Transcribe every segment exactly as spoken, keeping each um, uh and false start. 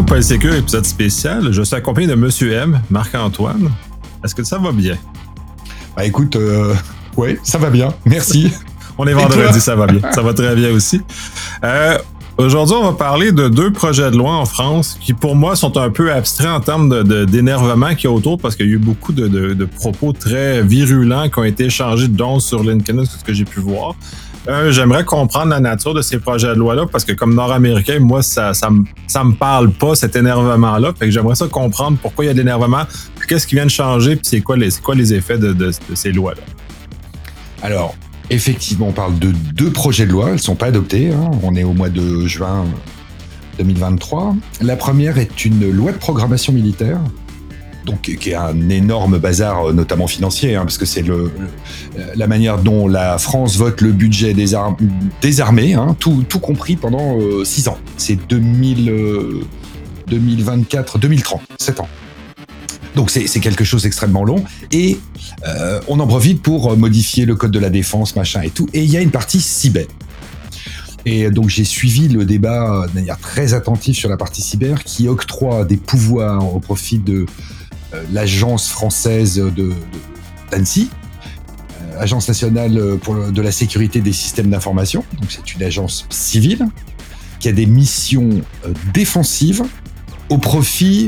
PolSecure, épisode spécial. Je suis accompagné de Monsieur M, Marc-Antoine. Est-ce que ça va bien? Bah écoute, euh, ouais, ça va bien, merci. On est vendredi, ça va bien. Ça va très bien aussi. Euh, aujourd'hui, on va parler de deux projets de loi en France qui, pour moi, sont un peu abstraits en termes de, de, d'énervement qu'il y a autour parce qu'il y a eu beaucoup de, de, de propos très virulents qui ont été échangés dont sur LinkedIn, c'est ce que j'ai pu voir. Euh, j'aimerais comprendre la nature de ces projets de loi-là parce que comme Nord-Américain, moi, ça, ça, me, ça me parle pas, cet énervement-là. Fait que j'aimerais ça comprendre pourquoi il y a de l'énervement, puis qu'est-ce qui vient de changer, puis c'est quoi les, c'est quoi les effets de, de, de ces lois-là. Alors, effectivement, on parle de deux projets de loi. Elles ne sont pas adoptées. Hein. On est au mois de juin deux mille vingt-trois. La première est une loi de programmation militaire, donc qui est un énorme bazar, notamment financier, hein, parce que c'est le, le, la manière dont la France vote le budget des, ar- des armées, hein, tout, tout compris pendant euh, six ans. C'est deux mille, euh, deux mille vingt-quatre, deux mille trente, sept ans. Donc c'est, c'est quelque chose d'extrêmement long, et euh, on en profite pour modifier le code de la défense, machin et tout, et il y a une partie cyber. Et donc j'ai suivi le débat de manière très attentive sur la partie cyber, qui octroie des pouvoirs au profit de euh, l'agence française de, de, d'Annecy, euh, Agence nationale pour le, de la sécurité des systèmes d'information, donc c'est une agence civile, qui a des missions euh, défensives au profit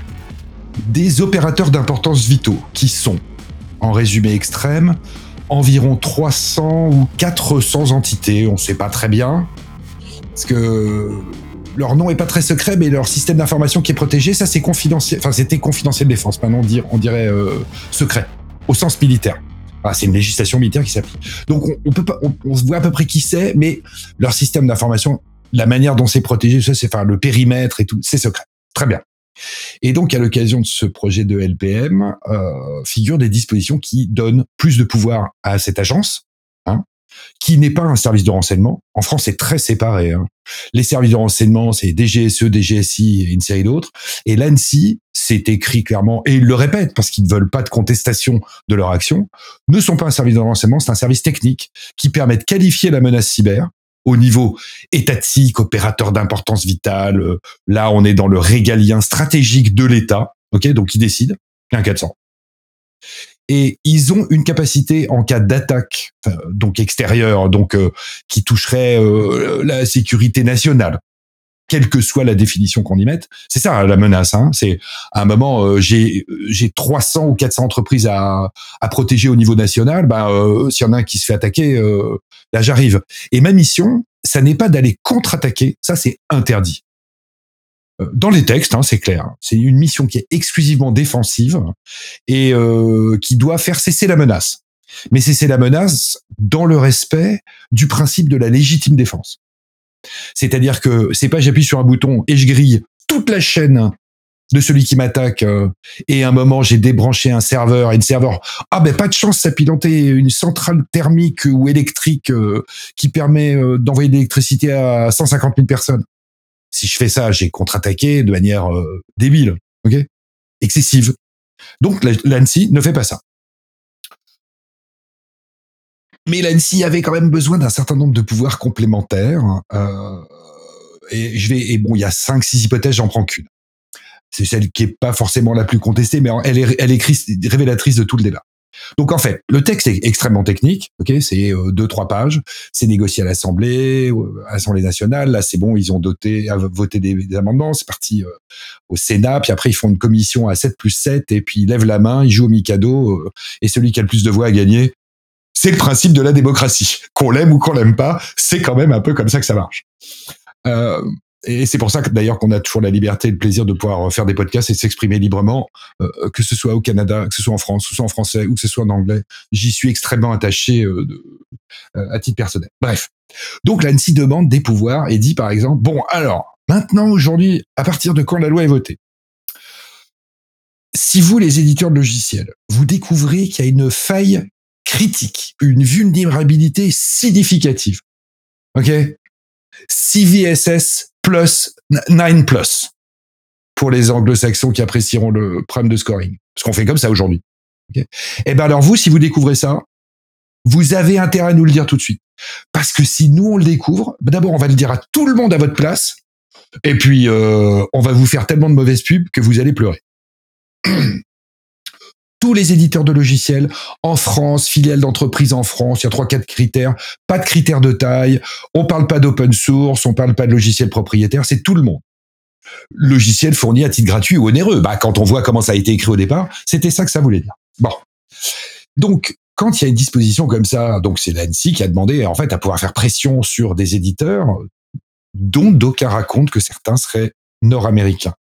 des opérateurs d'importance vitaux, qui sont, en résumé extrême, environ trois cents ou quatre cents entités, on ne sait pas très bien, parce que leur nom est pas très secret, mais leur système d'information qui est protégé, ça c'est confidentiel, enfin c'était confidentiel défense, maintenant on dirait, on dirait euh, secret, au sens militaire. Ah, c'est une législation militaire qui s'applique. Donc on, on peut pas, on, on se voit à peu près qui c'est, mais leur système d'information, la manière dont c'est protégé, ça c'est, enfin le périmètre et tout, c'est secret. Très bien. Et donc, à l'occasion de ce projet de L P M, euh, figurent des dispositions qui donnent plus de pouvoir à cette agence, hein, qui n'est pas un service de renseignement. En France, c'est très séparé. Hein. Les services de renseignement, c'est D G S E, D G S I et une série d'autres. Et l'Annecy, c'est écrit clairement, et ils le répètent parce qu'ils ne veulent pas de contestation de leur action, ne sont pas un service de renseignement, c'est un service technique qui permet de qualifier la menace cyber au niveau étatique, opérateur d'importance vitale. Euh, là, on est dans le régalien stratégique de l'État, ok, donc ils décident, un quatre cents. Et ils ont une capacité en cas d'attaque, euh, donc extérieure, donc euh, qui toucherait euh, la sécurité nationale, quelle que soit la définition qu'on y mette. C'est ça la menace. Hein. C'est à un moment, euh, j'ai j'ai trois cents ou quatre cents entreprises à à protéger au niveau national. Ben, euh, s'il y en a un qui se fait attaquer, euh, là j'arrive. Et ma mission, ça n'est pas d'aller contre-attaquer. Ça, c'est interdit. Dans les textes, hein, c'est clair. C'est une mission qui est exclusivement défensive et euh, qui doit faire cesser la menace. Mais cesser la menace dans le respect du principe de la légitime défense. C'est-à-dire que c'est pas j'appuie sur un bouton et je grille toute la chaîne de celui qui m'attaque euh, et à un moment j'ai débranché un serveur et le serveur, ah ben pas de chance, ça pilotait une centrale thermique ou électrique euh, qui permet euh, d'envoyer de l'électricité à cent cinquante mille personnes. Si je fais ça, j'ai contre-attaqué de manière euh, débile, ok, excessive. Donc l'Annecy ne fait pas ça. Mais l'Annecy avait quand même besoin d'un certain nombre de pouvoirs complémentaires. Euh, et je vais, et bon, il y a cinq, six hypothèses, j'en prends qu'une. C'est celle qui est pas forcément la plus contestée, mais elle est, elle est révélatrice de tout le débat. Donc en fait, le texte est extrêmement technique, ok, c'est euh, deux, trois pages, c'est négocié à l'Assemblée, euh, à l'Assemblée nationale, là c'est bon, ils ont doté, voté des, des amendements, c'est parti euh, au Sénat, puis après ils font une commission à sept plus sept, et puis ils lèvent la main, ils jouent au Mikado, euh, et celui qui a le plus de voix a gagné. C'est le principe de la démocratie. Qu'on l'aime ou qu'on l'aime pas, c'est quand même un peu comme ça que ça marche. Euh, et c'est pour ça que d'ailleurs qu'on a toujours la liberté et le plaisir de pouvoir faire des podcasts et de s'exprimer librement, euh, que ce soit au Canada, que ce soit en France, que ce soit en français ou que ce soit en anglais. J'y suis extrêmement attaché euh, de, euh, à titre personnel. Bref. Donc l'Annecy demande des pouvoirs et dit par exemple, bon alors, maintenant aujourd'hui, à partir de quand la loi est votée, si vous les éditeurs de logiciels, vous découvrez qu'il y a une faille critique, une vulnérabilité significative, ok, six V S S plus neuf plus pour les anglo-saxons qui apprécieront le problème de scoring, parce qu'on fait comme ça aujourd'hui. Okay. Et ben alors vous, si vous découvrez ça, vous avez intérêt à nous le dire tout de suite, parce que si nous on le découvre, d'abord on va le dire à tout le monde à votre place, Et puis, euh, on va vous faire tellement de mauvaises pubs que vous allez pleurer. Tous les éditeurs de logiciels en France, filiales d'entreprises en France, il y a trois, quatre critères. Pas de critères de taille. On parle pas d'open source, on parle pas de logiciels propriétaires, c'est tout le monde. Logiciel fourni à titre gratuit ou onéreux. Bah, quand on voit comment ça a été écrit au départ, c'était ça que ça voulait dire. Bon. Donc, quand il y a une disposition comme ça, donc c'est l'ANSSI qui a demandé, en fait, à pouvoir faire pression sur des éditeurs dont d'aucuns racontent que certains seraient nord-américains,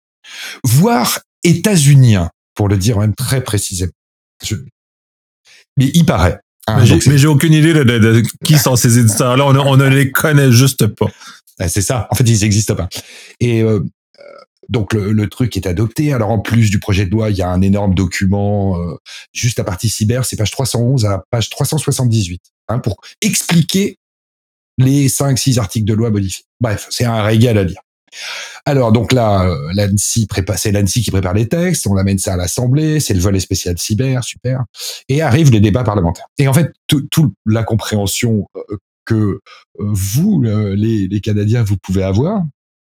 voire états-uniens, pour le dire même très précisément. Je... Mais il paraît. Hein, mais, j'ai, mais j'ai aucune idée de, de, de qui sont ces éditeurs-là. On, on ne les connaît juste pas. C'est ça. En fait, ils n'existent pas. Et euh, donc, le, le truc est adopté. Alors, en plus du projet de loi, il y a un énorme document, euh, juste la partie cyber, c'est page trois cent onze à page trois cent soixante-dix-huit, hein, pour expliquer les cinq six articles de loi modifiés. Bref, c'est un régal à lire. Alors, donc là, l'ANSSI prépare, c'est l'ANSSI qui prépare les textes, on amène ça à l'Assemblée, c'est le volet spécial cyber, super. Et arrivent les débats parlementaires. Et en fait, toute la compréhension que vous, les, les Canadiens, vous pouvez avoir,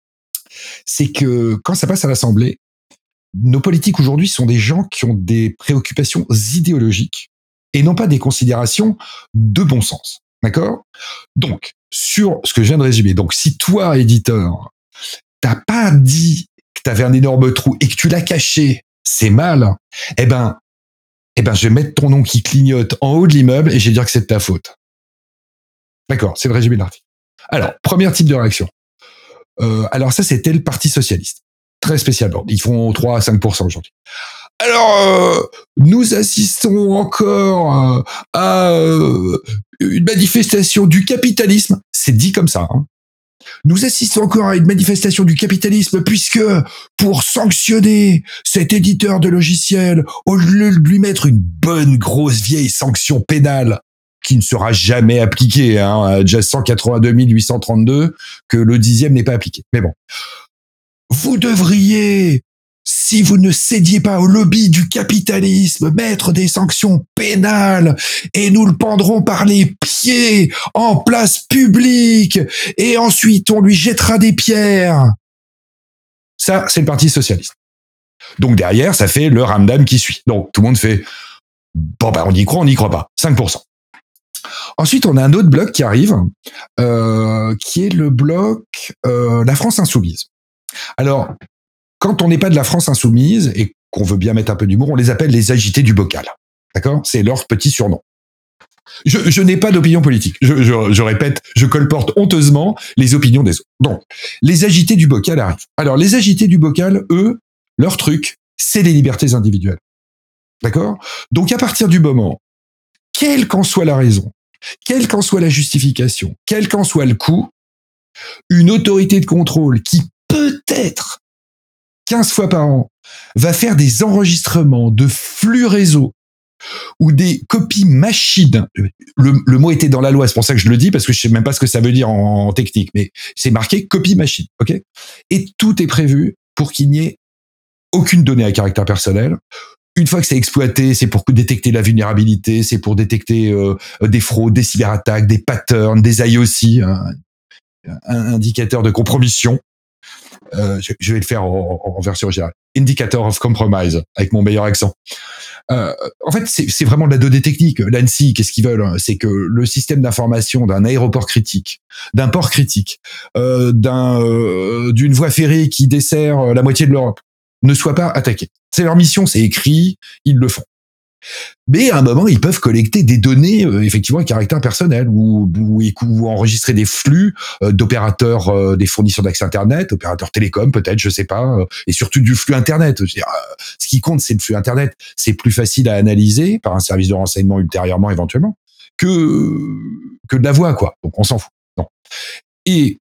c'est que quand ça passe à l'Assemblée, nos politiques aujourd'hui sont des gens qui ont des préoccupations idéologiques et non pas des considérations de bon sens. D'accord ? Donc, sur ce que je viens de résumer, donc si toi, éditeur, t'as pas dit que t'avais un énorme trou et que tu l'as caché, c'est mal, eh ben, eh ben, je vais mettre ton nom qui clignote en haut de l'immeuble et je vais dire que c'est de ta faute. D'accord, c'est le résumé de l'article. Alors, premier type de réaction. Euh, alors ça, c'était le Parti socialiste. Très spécialement. Ils font trois à cinq pour cent aujourd'hui. Alors, euh, nous assistons encore euh, à euh, une manifestation du capitalisme. C'est dit comme ça. Hein. Nous assistons encore à une manifestation du capitalisme puisque, pour sanctionner cet éditeur de logiciels, au lieu de lui mettre une bonne grosse vieille sanction pénale qui ne sera jamais appliquée, hein, déjà cent quatre-vingt-deux mille huit cent trente-deux, que le dixième n'est pas appliqué. Mais bon. Vous devriez, si vous ne cédiez pas au lobby du capitalisme, mettre des sanctions pénales et nous le pendrons par les pieds en place publique et ensuite on lui jettera des pierres. Ça, c'est le Parti socialiste. Donc derrière, ça fait le ramdam qui suit. Donc tout le monde fait, bon ben on y croit, on n'y croit pas. cinq pour cent. Ensuite, on a un autre bloc qui arrive, euh, qui est le bloc euh, La France Insoumise. Alors, quand on n'est pas de la France Insoumise et qu'on veut bien mettre un peu d'humour, on les appelle les agités du bocal. D'accord ? C'est leur petit surnom. Je, je n'ai pas d'opinion politique. Je, je, je répète, je colporte honteusement les opinions des autres. Donc, les agités du bocal arrivent. Alors, les agités du bocal, eux, leur truc, c'est les libertés individuelles. D'accord ? Donc, à partir du moment, quelle qu'en soit la raison, quelle qu'en soit la justification, quel qu'en soit le coût, une autorité de contrôle qui peut-être quinze fois par an va faire des enregistrements de flux réseau ou des copies machines. Le, le mot était dans la loi, c'est pour ça que je le dis, parce que je sais même pas ce que ça veut dire en, en technique, mais c'est marqué copie machine, ok ? Et tout est prévu pour qu'il n'y ait aucune donnée à caractère personnel. Une fois que c'est exploité, c'est pour détecter la vulnérabilité, c'est pour détecter euh, des fraudes, des cyberattaques, des patterns, des I O C, un, un indicateur de compromission. Euh, je, je vais le faire en, en version générale. Indicator of compromise, avec mon meilleur accent. Euh, en fait, c'est, c'est vraiment de la donnée technique. L'ANSSI, qu'est-ce qu'ils veulent ? C'est que le système d'information d'un aéroport critique, d'un port critique, euh, d'un, euh, d'une voie ferrée qui dessert la moitié de l'Europe, ne soit pas attaqué. C'est leur mission, c'est écrit, ils le font. Mais à un moment, ils peuvent collecter des données, euh, effectivement, à caractère personnel, ou, ou, ou enregistrer des flux euh, d'opérateurs, euh, des fournisseurs d'accès Internet, opérateurs télécoms peut-être, je sais pas, euh, et surtout du flux Internet. Je veux dire, euh, ce qui compte, c'est le flux Internet. C'est plus facile à analyser par un service de renseignement ultérieurement, éventuellement, que que de la voix, quoi. Donc on s'en fout. Non. Et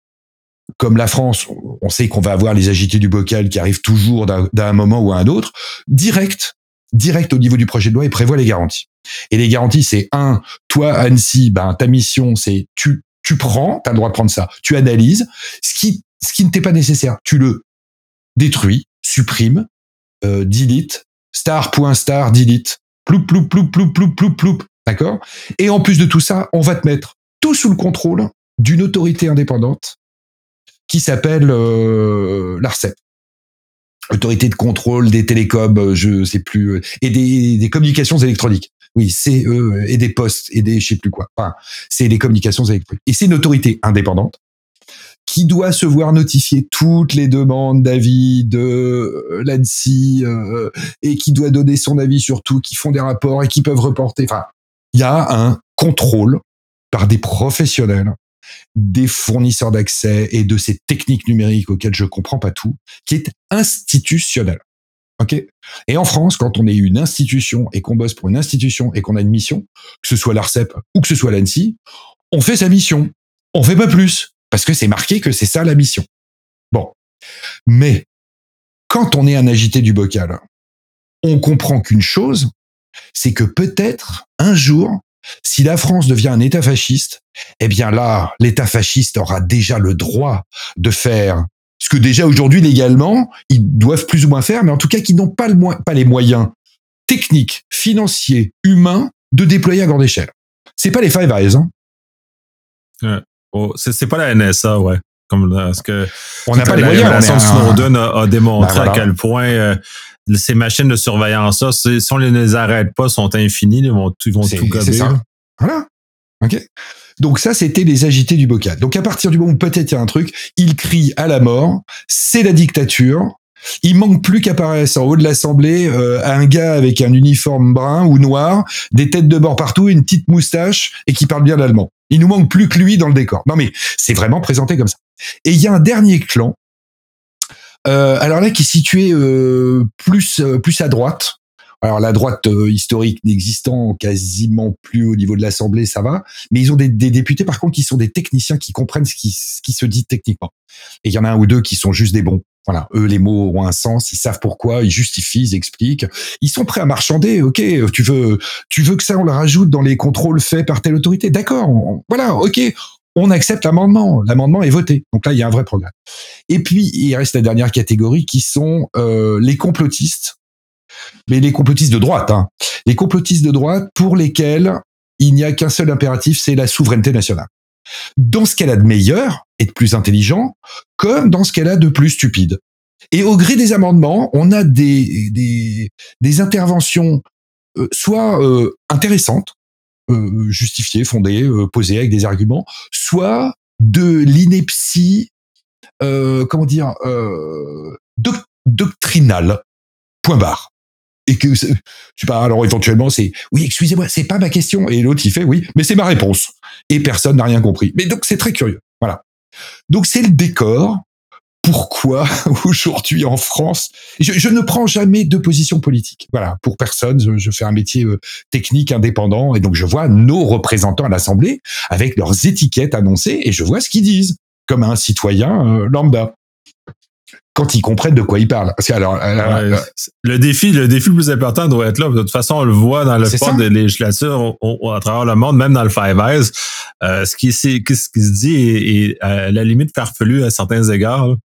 comme la France, on sait qu'on va avoir les agités du bocal qui arrivent toujours d'un, d'un moment ou à un autre, direct. direct au niveau du projet de loi et prévoit les garanties. Et les garanties, c'est un, toi, ANSSI, ben, ta mission, c'est tu, tu prends, tu as le droit de prendre ça, tu analyses, ce qui, ce qui ne t'est pas nécessaire, tu le détruis, supprimes, euh, delete, star, point, star, delete, ploup, ploup, ploup, ploup, ploup, ploup, ploup, d'accord ? Et en plus de tout ça, on va te mettre tout sous le contrôle d'une autorité indépendante qui s'appelle euh, l'ARCEP. Autorité de contrôle des télécoms, je sais plus, et des, des communications électroniques. Oui, c'est eux, et des postes, et des je sais plus quoi. Enfin, c'est les communications électroniques. Et c'est une autorité indépendante qui doit se voir notifier toutes les demandes d'avis de l'ANSSI euh, et qui doit donner son avis sur tout, qui font des rapports et qui peuvent reporter. Enfin, il y a un contrôle par des professionnels, des fournisseurs d'accès et de ces techniques numériques auxquelles je comprends pas tout, qui est institutionnel. Ok. Et en France, quand on est une institution et qu'on bosse pour une institution et qu'on a une mission, que ce soit l'ARCEP ou que ce soit l'ANSSI, on fait sa mission. On fait pas plus. Parce que c'est marqué que c'est ça la mission. Bon. Mais, quand on est un agité du bocal, on comprend qu'une chose, c'est que peut-être, un jour, si la France devient un État fasciste, eh bien là, l'État fasciste aura déjà le droit de faire ce que déjà aujourd'hui, légalement, ils doivent plus ou moins faire, mais en tout cas, qui n'ont pas, le mo- pas les moyens techniques, financiers, humains de déployer à grande échelle. C'est pas les Five Eyes, hein. Ouais. Oh, c'est, c'est pas la N S A, ouais. Comme là, parce que on n'a pas les la moyens. révélation de Snowden a, a démontré ben voilà. à quel point euh, ces machines de surveillance-là, si on ne les arrête pas, sont infinies, ils vont, ils vont c'est, tout gober. C'est ça. Voilà. OK. Donc ça, c'était les agités du bocal. Donc à partir du moment où peut-être il y a un truc, ils crient à la mort, c'est la dictature. Il manque plus qu'apparaisse en haut de l'Assemblée euh, un gars avec un uniforme brun ou noir, des têtes de mort partout, une petite moustache et qui parle bien l'allemand. Il nous manque plus que lui dans le décor. Non mais c'est vraiment présenté comme ça. Et il y a un dernier clan, euh, alors là qui est situé euh, plus euh, plus à droite. Alors la droite euh, historique n'existant quasiment plus au niveau de l'Assemblée, ça va. Mais ils ont des, des députés par contre qui sont des techniciens qui comprennent ce qui, ce qui se dit techniquement. Et il y en a un ou deux qui sont juste des bons. Voilà, eux les mots ont un sens, ils savent pourquoi, ils justifient, ils expliquent. Ils sont prêts à marchander. Ok, tu veux, tu veux que ça on le rajoute dans les contrôles faits par telle autorité. D'accord, on, voilà, ok. On accepte l'amendement. L'amendement est voté. Donc là, il y a un vrai progrès. Et puis, il reste la dernière catégorie qui sont euh, les complotistes. Mais les complotistes de droite. Hein. Les complotistes de droite pour lesquels il n'y a qu'un seul impératif, c'est la souveraineté nationale. Dans ce qu'elle a de meilleur et de plus intelligent, comme dans ce qu'elle a de plus stupide. Et au gré des amendements, on a des, des, des interventions euh, soit euh, intéressantes, Euh, justifié, fondé, euh, posé avec des arguments, soit de l'ineptie, euh, comment dire, euh, doc- doctrinale, point barre. Et que, je sais pas, alors éventuellement c'est, oui, excusez-moi, c'est pas ma question. Et l'autre il fait, oui, mais c'est ma réponse. Et personne n'a rien compris. Mais donc c'est très curieux. Voilà. Donc c'est le décor. Pourquoi aujourd'hui en France, je, je ne prends jamais de position politique. Voilà, pour personne, je, je fais un métier euh, technique indépendant et donc je vois nos représentants à l'Assemblée avec leurs étiquettes annoncées et je vois ce qu'ils disent comme un citoyen euh, lambda quand ils comprennent de quoi ils parlent. Parce que alors, alors ouais, le défi, le défi le plus important doit être là. De toute façon, on le voit dans le sport de législature on, on, à travers le monde, même dans le Five Eyes. Euh, ce qui, c'est, ce qui se dit est, est à la limite farfelu à certains égards. Là.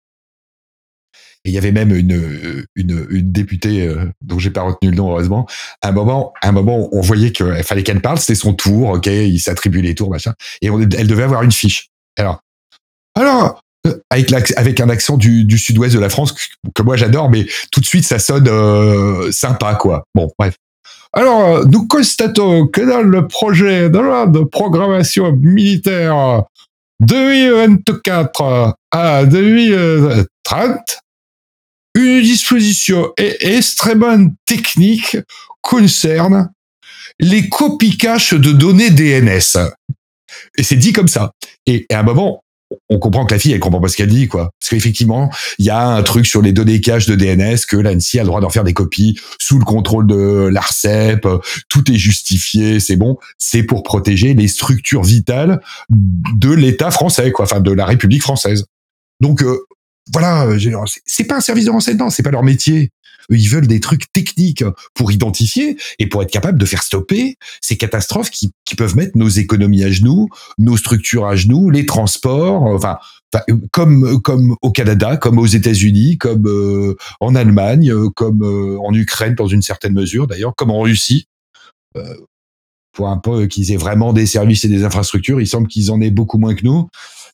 Et il y avait même une, une, une députée euh, dont j'ai pas retenu le nom heureusement. À un moment, à un moment, on voyait qu'il fallait qu'elle parle, c'était son tour, ok, il s'attribue les tours, machin, et on, elle devait avoir une fiche. Alors, alors, avec, avec un accent du, du sud-ouest de la France que, que moi j'adore, mais tout de suite ça sonne euh, sympa, quoi. Bon, bref. Alors, nous constatons que dans le projet de loi de programmation militaire deux mille vingt-quatre à deux mille trente, une disposition extrêmement technique concerne les copies caches de données D N S. Et c'est dit comme ça. Et, et à un moment, on comprend que la fille, elle comprend pas ce qu'elle dit, quoi. Parce qu'effectivement, il y a un truc sur les données caches de D N S que l'ANSSI a le droit d'en faire des copies sous le contrôle de l'ARCEP. Tout est justifié, c'est bon. C'est pour protéger les structures vitales de l'État français, quoi. Enfin, de la République française. Donc, euh, voilà, c'est pas un service de renseignement, c'est pas leur métier. Eux, ils veulent des trucs techniques pour identifier et pour être capable de faire stopper ces catastrophes qui, qui peuvent mettre nos économies à genoux, nos structures à genoux, les transports, enfin, comme comme au Canada, comme aux États-Unis, comme euh, en Allemagne, comme euh, en Ukraine dans une certaine mesure d'ailleurs, comme en Russie. Euh, pour un peu qu'ils aient vraiment des services et des infrastructures, il semble qu'ils en aient beaucoup moins que nous.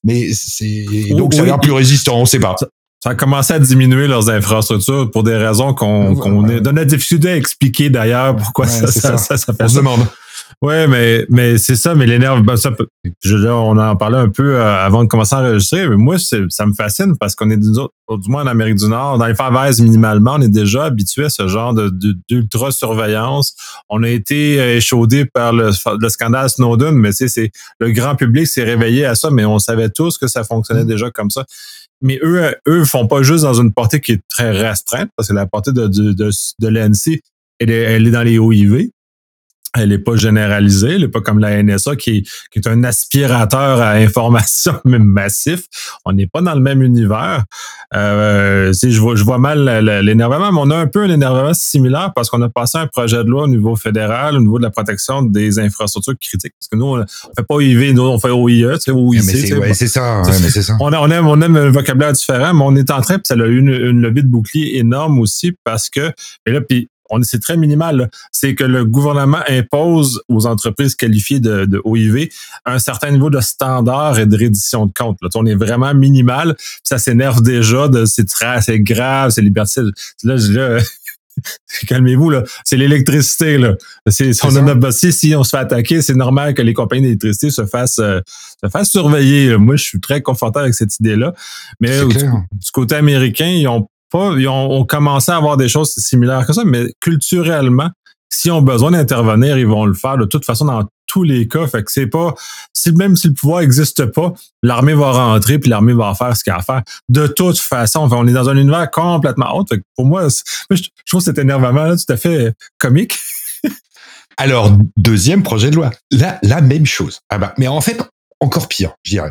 Mais c'est Oh, donc ça a oui, l'air plus résistant, on sait pas. Ça, ça a commencé à diminuer leurs infrastructures pour des raisons qu'on, qu'on est, donne la difficulté à expliquer d'ailleurs pourquoi Ouais, ça, c'est ça, ça. ça, ça fait On se ça. demande. Ouais, mais, mais c'est ça, mais l'énerve, ben ça peut, je, là, on en parlait un peu euh, avant de commencer à enregistrer, mais moi, c'est, ça me fascine parce qu'on est, du, du moins en Amérique du Nord, dans les Favaises minimalement, on est déjà habitué à ce genre de, de, d'ultra-surveillance. On a été échaudé par le, le scandale Snowden, mais tu sais, c'est, le grand public s'est réveillé à ça, mais on savait tous que ça fonctionnait mmh. déjà comme ça. Mais eux, eux font pas juste dans une portée qui est très restreinte, parce que la portée de, de, de, de l'A N C, elle est, elle est dans les O I V. Elle n'est pas généralisée, elle n'est pas comme la N S A qui est, qui est un aspirateur à information même massif. On n'est pas dans le même univers. Euh, je, vois, je vois mal l'énervement, mais on a un peu un énervement similaire parce qu'on a passé un projet de loi au niveau fédéral, au niveau de la protection des infrastructures critiques. Parce que nous, on ne fait pas O I V, nous, on fait O I E, tu sais, O I C. Mais c'est, ouais, c'est ça. Ouais, mais c'est ça. On, a, on, aime, on aime un vocabulaire différent, mais on est en train, puis ça a eu une, une levée de bouclier énorme aussi parce que, et là, puis on c'est très minimal, là. C'est que le gouvernement impose aux entreprises qualifiées de, de O I V un certain niveau de standard et de reddition de compte. Là. On est vraiment minimal, puis ça s'énerve déjà de c'est très, c'est grave, c'est liberticide. Là, là calmez-vous, là. C'est l'électricité, là. C'est, si on a notre bossé, si on se fait attaquer, c'est normal que les compagnies d'électricité se fassent, euh, se fassent surveiller. Là. Moi, je suis très confortable avec cette idée-là. Mais du, du côté américain, ils ont pas, ils ont, ont commencé à avoir des choses similaires que ça, mais culturellement, s'ils ont besoin d'intervenir, ils vont le faire de toute façon dans tous les cas. Fait que c'est pas, si, même si le pouvoir n'existe pas, l'armée va rentrer puis l'armée va faire ce qu'elle a à faire. De toute façon, enfin, on est dans un univers complètement autre. Fait que pour moi, je, je trouve cet énervement-là tout à fait comique. Alors, deuxième projet de loi. La, la même chose. Ah bah, mais en fait, encore pire, je dirais.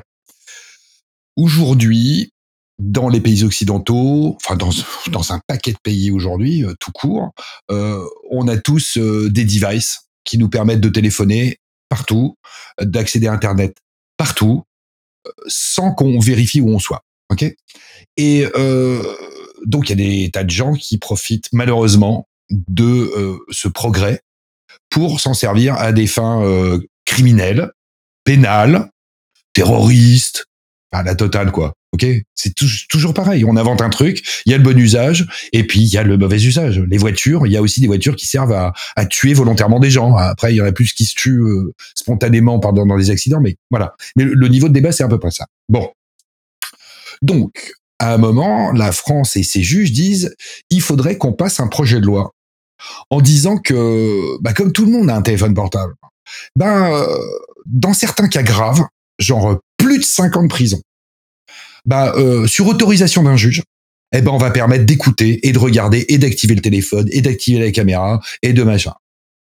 Aujourd'hui, dans les pays occidentaux, enfin dans, dans un paquet de pays aujourd'hui, euh, tout court, euh, on a tous euh, des devices qui nous permettent de téléphoner partout, euh, d'accéder à Internet partout, euh, sans qu'on vérifie où on soit. Ok ? Et euh, donc il y a des tas de gens qui profitent malheureusement de euh, ce progrès pour s'en servir à des fins euh, criminelles, pénales, terroristes, enfin la totale quoi. Ok, c'est tout, toujours pareil. On invente un truc, il y a le bon usage, et puis il y a le mauvais usage. Les voitures, il y a aussi des voitures qui servent à, à tuer volontairement des gens. Après, il y en a plus qui se tuent euh, spontanément pardon, dans des accidents, mais voilà. Mais le, le niveau de débat, c'est à peu près ça. Bon, donc à un moment, la France et ses juges disent, il faudrait qu'on passe un projet de loi en disant que, bah, comme tout le monde a un téléphone portable, ben euh, dans certains cas graves, genre plus de cinq ans de prison. Bah, euh, sur autorisation d'un juge, eh ben, on va permettre d'écouter et de regarder et d'activer le téléphone et d'activer la caméra et de machin.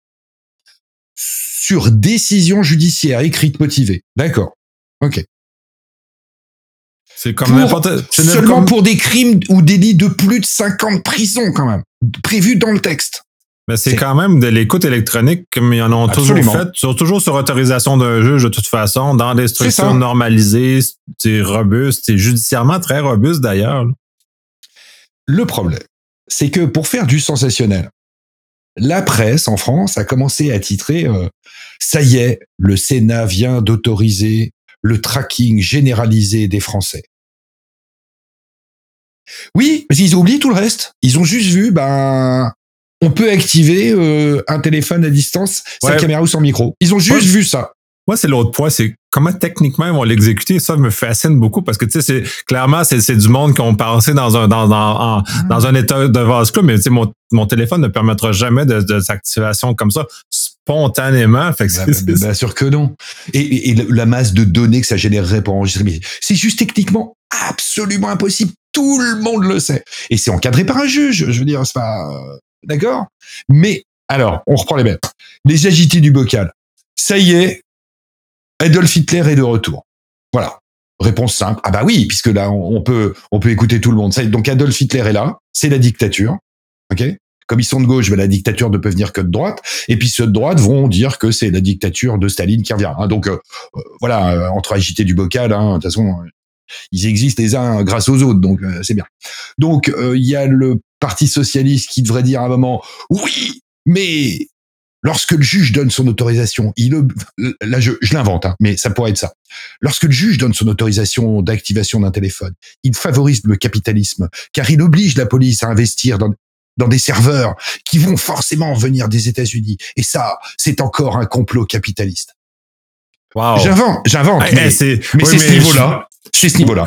Sur décision judiciaire écrite motivée. D'accord. Ok. C'est comme pour, n'importe... C'est seulement comme... pour des crimes ou délits de plus de cinq ans de prison, quand même. Prévu dans le texte. Mais c'est, c'est quand même de l'écoute électronique, comme ils en ont Absolument. toujours fait, sur, toujours sur autorisation d'un juge de toute façon, dans des structures normalisées, c'est robuste, c'est judiciairement très robuste d'ailleurs. Le problème, c'est que pour faire du sensationnel, la presse en France a commencé à titrer euh, « Ça y est, le Sénat vient d'autoriser le tracking généralisé des Français ». Oui, mais ils ont oublié tout le reste. Ils ont juste vu, ben... on peut activer euh, un téléphone à distance, ouais. sa caméra ou son micro. Ils ont juste ouais. vu ça. Moi, c'est l'autre point, c'est comment techniquement ils vont l'exécuter. Ça me fascine beaucoup parce que tu sais, c'est clairement c'est, c'est du monde qui ont pensé dans un dans dans en, mmh. dans un état de vase clos, mais tu sais, mon mon téléphone ne permettra jamais de, de s'activation comme ça spontanément. Fait que c'est, c'est, bien sûr que non. Et, et, et la masse de données que ça générerait pour enregistrer, mais c'est juste techniquement absolument impossible. Tout le monde le sait. Et c'est encadré par un juge. Je veux dire, c'est pas. D'accord ? Mais, alors, on reprend les bêtes. Les agités du bocal. Ça y est, Adolf Hitler est de retour. Voilà. Réponse simple. Ah bah oui, puisque là, on peut, on peut écouter tout le monde. Donc, Adolf Hitler est là. C'est la dictature. OK ? Comme ils sont de gauche, ben, la dictature ne peut venir que de droite. Et puis, ceux de droite vont dire que c'est la dictature de Staline qui revient. Hein. Donc, euh, euh, voilà, euh, entre agités du bocal, hein, de toute façon, euh, ils existent les uns grâce aux autres. Donc, euh, c'est bien. Donc, il euh, y a le Parti socialiste qui devrait dire à un moment, oui, mais lorsque le juge donne son autorisation, il ob- là je, je l'invente, hein, mais ça pourrait être ça. Lorsque le juge donne son autorisation d'activation d'un téléphone, il favorise le capitalisme, car il oblige la police à investir dans dans des serveurs qui vont forcément venir des États-Unis. Et ça, c'est encore un complot capitaliste. Wow. J'invente, j'invente, Hey, mais, hey, c'est, mais oui, c'est ce mais niveau-là. C'est ce niveau-là.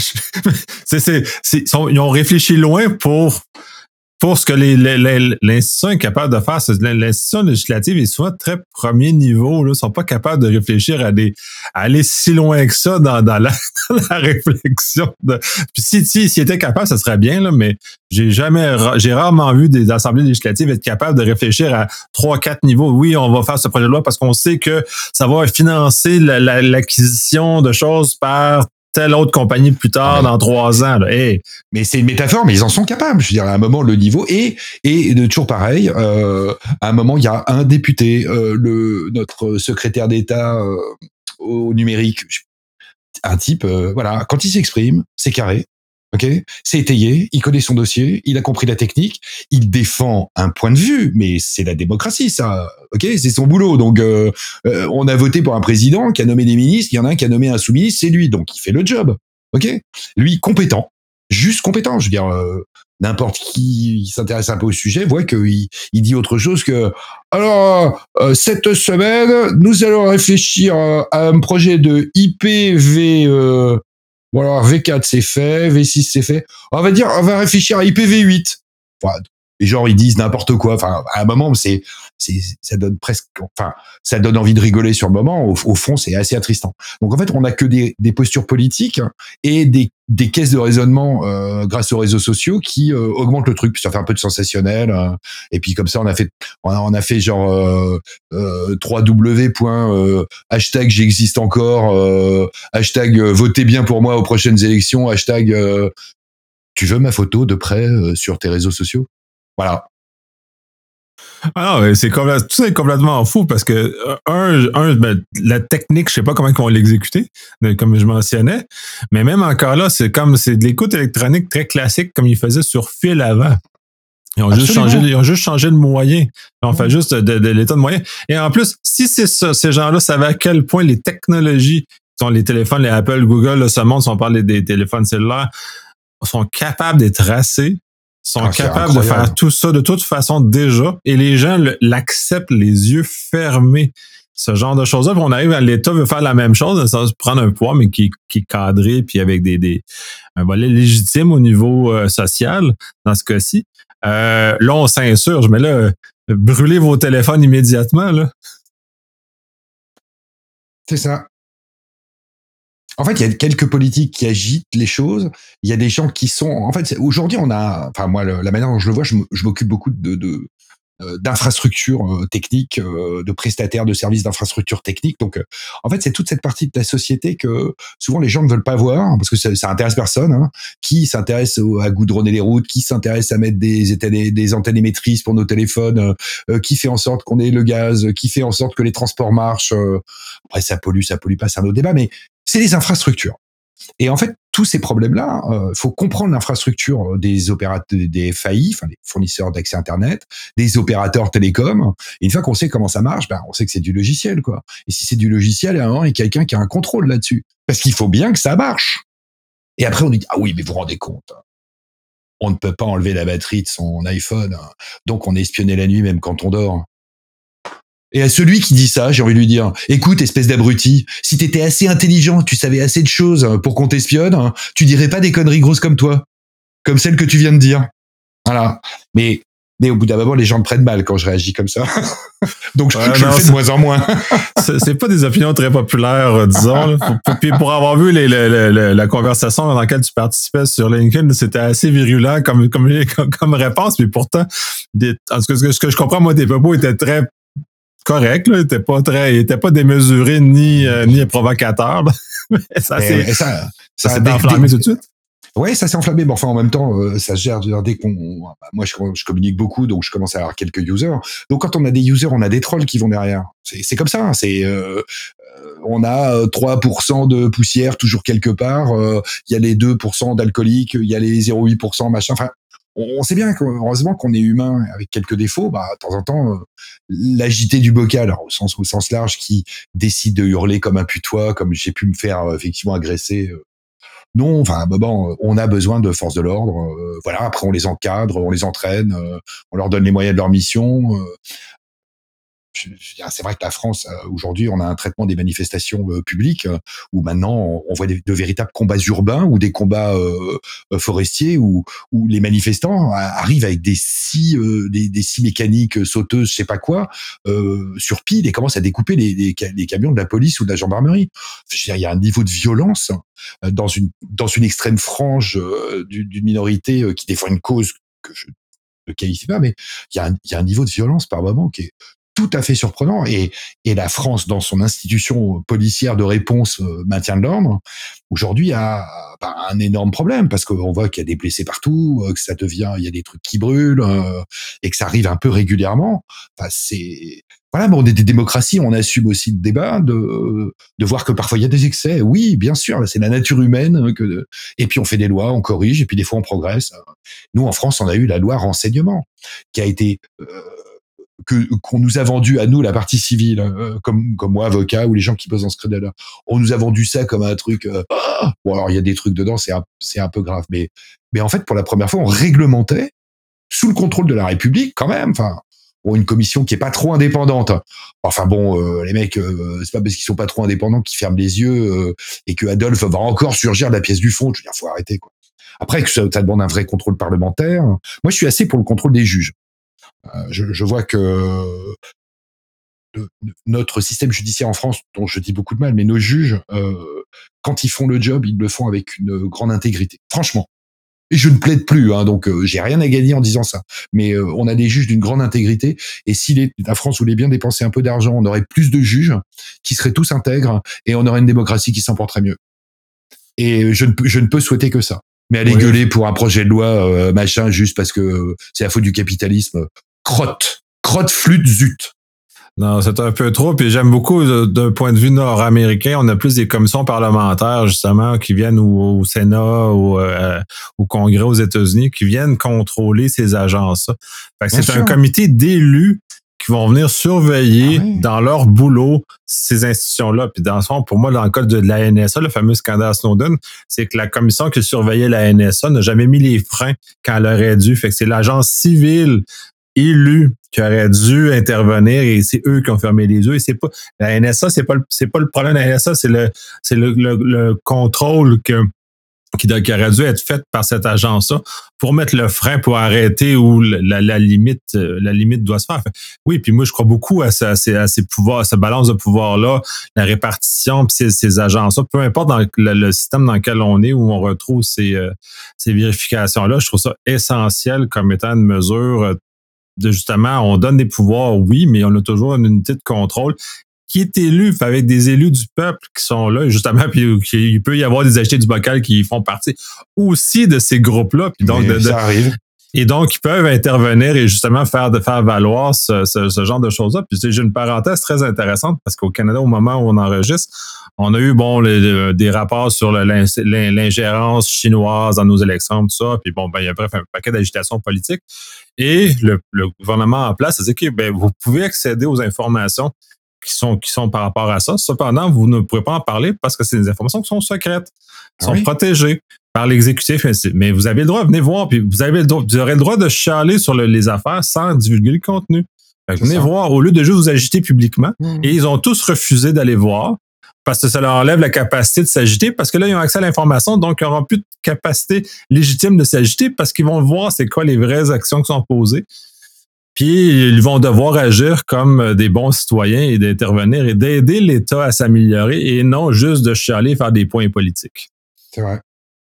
c'est, c'est, c'est, ils sont- ils ont réfléchi loin pour, pour ce que les, les- les- l'institution est capable de faire. C'est- L'institution législative est souvent très premier niveau, là. Ils sont pas capables de réfléchir à des, à aller si loin que ça dans, dans la, dans la réflexion. De, puis si, si, s'ils étaient capables, ça serait bien, là, mais j'ai jamais, ra- j'ai rarement vu des assemblées législatives être capables de réfléchir à trois, quatre niveaux. Oui, on va faire ce projet de loi parce qu'on sait que ça va financer la- la- l'acquisition de choses par telle autre compagnie plus tard, Ouais. dans trois ans, là. Hey, Mais c'est une métaphore, mais ils en sont capables. Je veux dire, à un moment, le niveau et et de toujours pareil. Euh, à un moment, il y a un député, euh, le notre secrétaire d'État euh, au numérique, un type, euh, voilà, quand il s'exprime, c'est carré. Ok, c'est étayé, il connaît son dossier, il a compris la technique, il défend un point de vue, mais c'est la démocratie, ça. Ok, c'est son boulot. Donc, euh, euh, on a voté pour un président qui a nommé des ministres, il y en a un qui a nommé un sous-ministre, c'est lui, donc il fait le job. Ok, lui compétent, juste compétent. Je veux dire, euh, n'importe qui s'intéresse un peu au sujet voit qu'il il dit autre chose que. Alors, euh, cette semaine, nous allons réfléchir euh, à un projet de I P v. Euh, Bon alors V quatre c'est fait, V six c'est fait. On va dire, on va réfléchir à I P v huit. Enfin, les gens ils disent n'importe quoi. Enfin, à un moment c'est, c'est, ça donne presque, enfin, ça donne envie de rigoler sur le moment. Au, au fond, c'est assez attristant. Donc en fait, on a que des, des postures politiques et des, des caisses de raisonnement euh, grâce aux réseaux sociaux qui euh, augmentent le truc. Puis ça fait un peu de sensationnel. Euh, et puis comme ça, on a fait, on a, on a fait genre euh, euh, www. Euh, hashtag j'existe encore. Euh, hashtag euh, votez bien pour moi aux prochaines élections. Hashtag euh, tu veux ma photo de près euh, sur tes réseaux sociaux. Voilà. ah non, mais c'est complètement, tout ça est complètement fou parce que, euh, un, un ben, la technique, je sais pas comment ils vont l'exécuter, mais comme je mentionnais, mais même encore là, c'est comme, c'est de l'écoute électronique très classique comme ils faisaient sur fil avant. Ils ont, juste Absolument. changé, ils ont juste changé le moyen. On fait juste de, de l'état de moyen. Et en plus, si c'est ça, ces gens-là savaient à quel point les technologies, sont les téléphones, les Apple, Google, là, ce monde, si on parle des téléphones cellulaires, sont capables d'être tracés, sont Ah, c'est capables de incroyable. faire tout ça de toute façon déjà, et les gens le- l'acceptent les yeux fermés. Ce genre de choses-là, puis on arrive à l'État veut faire la même chose, ça veut prendre un poids, mais qui, qui est cadré, puis avec des, des un volet légitime au niveau euh, social, dans ce cas-ci. Euh, là, on s'insurge, mais là, euh, brûlez vos téléphones immédiatement, là. C'est ça. En fait, il y a quelques politiques qui agitent les choses. Il y a des gens qui sont. En fait, c'est- aujourd'hui, on a. Enfin, moi, le- la manière dont je le vois, je m- je m'occupe beaucoup de, de euh, d'infrastructures euh, techniques, euh, de prestataires de services d'infrastructures techniques. Donc, euh, en fait, c'est toute cette partie de la société que souvent les gens ne veulent pas voir parce que ça, ça intéresse personne. Hein, qui s'intéresse au- à goudronner les routes, qui s'intéresse à mettre des, éta- des antennes émettrices pour nos téléphones, euh, euh, qui fait en sorte qu'on ait le gaz, qui fait en sorte que les transports marchent. euh. Après, ça pollue, ça pollue pas, c'est un autre débat, mais c'est les infrastructures. Et en fait, tous ces problèmes-là, il euh, faut comprendre l'infrastructure des opérateurs, des F A I, enfin des fournisseurs d'accès Internet, des opérateurs télécoms. Et une fois qu'on sait comment ça marche, ben, on sait que c'est du logiciel, quoi. Et si c'est du logiciel, il y a un moment, il y a quelqu'un qui a un contrôle là-dessus. Parce qu'il faut bien que ça marche. Et après, on dit, ah oui, mais vous vous rendez compte, hein, on ne peut pas enlever la batterie de son iPhone, hein, donc on est espionné la nuit même quand on dort. Et à celui qui dit ça, j'ai envie de lui dire, écoute, espèce d'abruti, si t'étais assez intelligent, tu savais assez de choses pour qu'on t'espionne, hein, tu dirais pas des conneries grosses comme toi, comme celle que tu viens de dire. Voilà. Mais, mais au bout d'un moment, les gens me prennent mal quand je réagis comme ça. Donc, Ouais, je non, le fais c'est- de moins en moins. C'est c'est pas des opinions très populaires, euh, disons. Là. Pour, pour- puis pour avoir vu les, les- les- les- la conversation dans laquelle tu participais sur LinkedIn, c'était assez virulent comme, comme, comme, comme réponse, mais pourtant, des, en tout cas, ce que, ce que je comprends, moi, tes propos étaient très corrects, là, étaient pas très, étaient pas démesurés ni, euh, ni provocateurs. là. Mais ça, Et, c'est, et ça, ça ça s'est dès- enflammé dès- tout de suite. Ouais, ça s'est enflammé, mais enfin en même temps, euh, ça se gère dès qu'on. Moi, je, je communique beaucoup, donc je commence à avoir quelques users. Donc quand on a des users, on a des trolls qui vont derrière. C'est, c'est comme ça. hein, C'est, euh, euh, on a euh, trois pour cent de poussière toujours quelque part. euh, Il y a les deux pour cent d'alcooliques, il y a les zéro virgule huit pour cent machin. Enfin, on sait bien qu'heureusement qu'on est humain avec quelques défauts. Bah, de temps en temps, euh, l'agité du bocal, alors, au sens au sens large, qui décide de hurler comme un putois, comme j'ai pu me faire euh, effectivement agresser. Euh, non, enfin, bah bon, on a besoin de forces de l'ordre. Euh, voilà, après on les encadre, on les entraîne, euh, on leur donne les moyens de leur mission. Euh, c'est vrai que la France, aujourd'hui, on a un traitement des manifestations euh, publiques euh, où maintenant on voit des, de véritables combats urbains ou des combats euh, forestiers où, où les manifestants arrivent avec des scies, euh, des, des scies mécaniques sauteuses, je sais pas quoi, euh, sur pile et commencent à découper les, les, les camions de la police ou de la gendarmerie. Je veux dire, il y a un niveau de violence dans une dans une extrême frange euh, d'une minorité qui défend une cause que je ne qualifie pas, mais il y a un, il y a un niveau de violence par moment qui est tout à fait surprenant. Et, et la France, dans son institution policière de réponse euh, maintien de l'ordre, aujourd'hui a, a un énorme problème parce qu'on voit qu'il y a des blessés partout, euh, que ça devient, il y a des trucs qui brûlent euh, et que ça arrive un peu régulièrement. Enfin, c'est voilà, mais on est des démocraties, on assume aussi le débat de de voir que parfois il y a des excès. Oui, bien sûr, c'est la nature humaine. Que et puis on fait des lois, on corrige, et puis des fois on progresse. Nous, en France, on a eu la loi renseignement qui a été euh, que qu'on nous a vendu à nous la partie civile, euh, comme comme moi avocat ou les gens qui posent dans ce crédit-là, on nous a vendu ça comme un truc. Euh, ah bon, alors il y a des trucs dedans, c'est un, c'est un peu grave, mais mais en fait pour la première fois on réglementait sous le contrôle de la République quand même. Enfin, bon, une commission qui est pas trop indépendante. Enfin bon, euh, les mecs, euh, c'est pas parce qu'ils sont pas trop indépendants qu'ils ferment les yeux euh, et que Adolphe va encore surgir de la pièce du fond. Je veux dire, faut arrêter quoi. Après que ça, ça demande un vrai contrôle parlementaire. Moi, je suis assez pour le contrôle des juges. Euh, je, je vois que le, notre système judiciaire en France, dont je dis beaucoup de mal, mais nos juges, euh, quand ils font le job, ils le font avec une grande intégrité. Franchement. Et je ne plaide plus, hein, donc euh, j'ai rien à gagner en disant ça. Mais euh, on a des juges d'une grande intégrité. Et si les, la France voulait bien dépenser un peu d'argent, on aurait plus de juges qui seraient tous intègres et on aurait une démocratie qui s'en porterait mieux. Et je ne, je ne peux souhaiter que ça. Mais aller oui. gueuler pour un projet de loi, euh, machin, juste parce que c'est la faute du capitalisme, crotte, crotte, flûte, zut. Non, c'est un peu trop. Puis j'aime beaucoup, d'un point de vue nord-américain, on a plus des commissions parlementaires, justement, qui viennent au, au Sénat, au, euh, au Congrès aux États-Unis, qui viennent contrôler ces agences-là. Fait que c'est sûr. Un comité d'élus qui vont venir surveiller ah oui. dans leur boulot ces institutions-là. Puis dans le fond, pour moi, dans le cas de la N S A, le fameux scandale Snowden, c'est que la commission qui surveillait la N S A n'a jamais mis les freins quand elle aurait dû. Fait que c'est l'agence civile élue qui aurait dû intervenir et c'est eux qui ont fermé les yeux. Et c'est pas la N S A, c'est pas le, c'est pas le problème de la N S A, c'est le c'est le, le, le contrôle que qui, qui aurait dû être fait par cette agence-là pour mettre le frein, pour arrêter où la, la limite la limite doit se faire. Oui, puis moi, je crois beaucoup à, à, ces, à ces pouvoirs, à cette balance de pouvoir-là, la répartition, puis ces, ces agences-là, peu importe dans le, le système dans lequel on est, où on retrouve ces, ces vérifications-là, je trouve ça essentiel comme étant une mesure de justement, on donne des pouvoirs, oui, mais on a toujours une unité de contrôle qui est élue avec des élus du peuple qui sont là, justement, puis il peut y avoir des agités du bocal qui font partie aussi de ces groupes-là. Puis donc, de, ça de, arrive. Et donc, ils peuvent intervenir et justement faire, de faire valoir ce, ce, ce genre de choses-là. Puis j'ai une parenthèse très intéressante parce qu'au Canada, au moment où on enregistre, on a eu bon les, des rapports sur le, l'ingérence chinoise dans nos élections, tout ça. Puis bon, ben il y a bref un paquet d'agitations politiques. Et le, le gouvernement en place a dit que ben, vous pouvez accéder aux informations qui sont qui sont par rapport à ça. Cependant, vous ne pourrez pas en parler parce que c'est des informations qui sont secrètes, qui sont oui. protégées par l'exécutif. Mais vous avez le droit, venez voir, puis vous avez le droit, vous aurez le droit de chialer sur le, les affaires sans divulguer le contenu. Fait que venez ça. voir au lieu de juste vous agiter publiquement. Mmh. Et ils ont tous refusé d'aller voir parce que ça leur enlève la capacité de s'agiter parce que là, ils ont accès à l'information, donc ils n'auront plus de capacité légitime de s'agiter parce qu'ils vont voir c'est quoi les vraies actions qui sont posées. Puis ils vont devoir agir comme des bons citoyens et d'intervenir et d'aider l'État à s'améliorer et non juste de chialer et faire des points politiques. C'est vrai.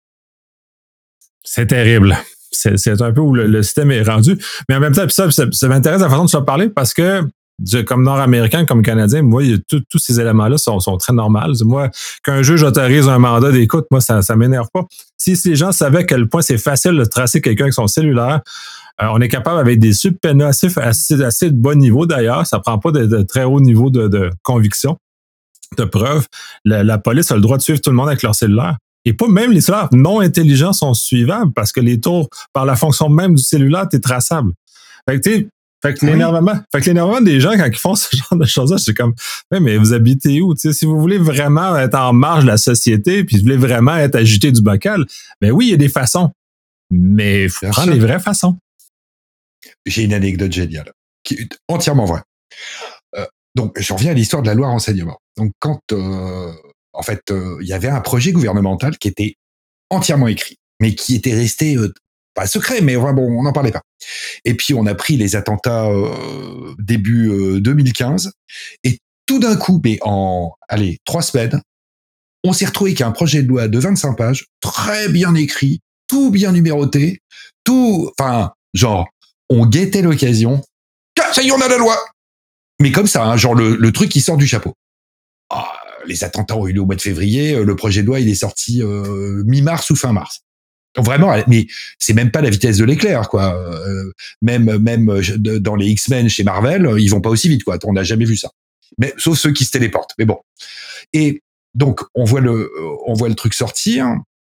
C'est terrible. C'est, c'est un peu où le, le système est rendu. Mais en même temps, ça, ça, ça m'intéresse la façon de se parler parce que comme Nord-Américain, comme Canadien, moi, tous ces éléments-là sont, sont très normaux. Moi, qu'un juge autorise un mandat d'écoute, moi, ça ne m'énerve pas. Si, si les gens savaient à quel point c'est facile de tracer quelqu'un avec son cellulaire, euh, on est capable avec des subpoenas assez, assez, assez de bon niveau d'ailleurs, ça prend pas de, de très haut niveau de, de conviction, de preuve. La, la police a le droit de suivre tout le monde avec leur cellulaire. Et pas même les cellulaires non intelligents sont suivables parce que les tours, par la fonction même du cellulaire, t'es traçable. Fait que, tu sais, fait que l'énervement, fait que l'énervement des gens quand ils font ce genre de choses-là, c'est comme, ouais, mais vous habitez où? Tu sais, si vous voulez vraiment être en marge de la société, puis vous voulez vraiment être agité du bocal, ben oui, il y a des façons. Mais il faut prendre les vraies façons. J'ai une anecdote géniale, qui est entièrement vraie. Euh, donc, je reviens à l'histoire de la loi renseignement. Donc, quand, euh, en fait, il euh, y avait un projet gouvernemental qui était entièrement écrit, mais qui était resté, euh, pas secret, mais ouais, bon, on n'en parlait pas. Et puis, on a pris les attentats euh, début euh, deux mille quinze, et tout d'un coup, mais en, allez, trois semaines, on s'est retrouvé qu'un projet de loi de vingt-cinq pages, très bien écrit, tout bien numéroté, tout, enfin, genre, on guettait l'occasion. Ah, ça y est, on a la loi. Mais comme ça, hein, genre le, le truc qui sort du chapeau. Ah, les attentats ont eu lieu au mois de février. Le projet de loi, il est sorti euh, mi-mars ou fin mars. Donc vraiment, mais c'est même pas la vitesse de l'éclair, quoi. Euh, même même dans les X-Men chez Marvel, ils vont pas aussi vite, quoi. On n'a jamais vu ça. Mais sauf ceux qui se téléportent. Mais bon. Et donc on voit le on voit le truc sortir.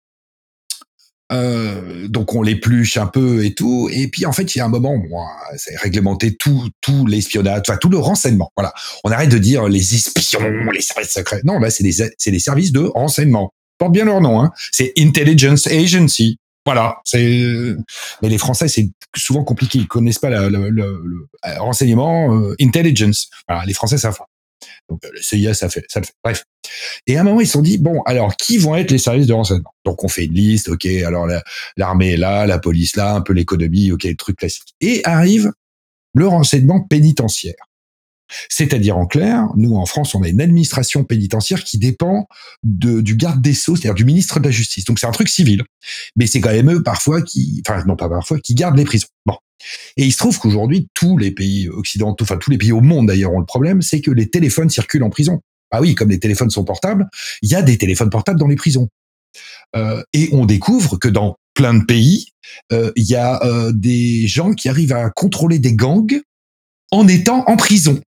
Euh, donc on l'épluche un peu et tout, et puis en fait il y a un moment où c'est réglementé tout, tout l'espionnage, enfin tout le renseignement. Voilà, on arrête de dire les espions, les services secrets. Non, là c'est des c'est des services de renseignement. Porte bien leur nom, hein. C'est Intelligence Agency. Voilà, c'est. Mais les Français c'est souvent compliqué, ils connaissent pas le, le, le, le renseignement euh, intelligence. Voilà, les Français savent. Donc le C I A ça fait ça le fait. Bref. Et à un moment ils se sont dit bon alors qui vont être les services de renseignement. Donc on fait une liste, ok, alors la, l'armée est là, la police là, un peu l'économie, ok, le truc classique. Et arrive le renseignement pénitentiaire. C'est-à-dire en clair, nous en France on a une administration pénitentiaire qui dépend de, du garde des Sceaux, c'est-à-dire du ministre de la Justice. Donc c'est un truc civil, mais c'est quand même eux parfois qui, enfin non pas parfois, qui gardent les prisons. Bon. Et il se trouve qu'aujourd'hui, tous les pays occidentaux, enfin tous les pays au monde d'ailleurs ont le problème, c'est que les téléphones circulent en prison. Ah oui, comme les téléphones sont portables, il y a des téléphones portables dans les prisons. Euh, et on découvre que dans plein de pays, euh, il y a euh, des gens qui arrivent à contrôler des gangs en étant en prison.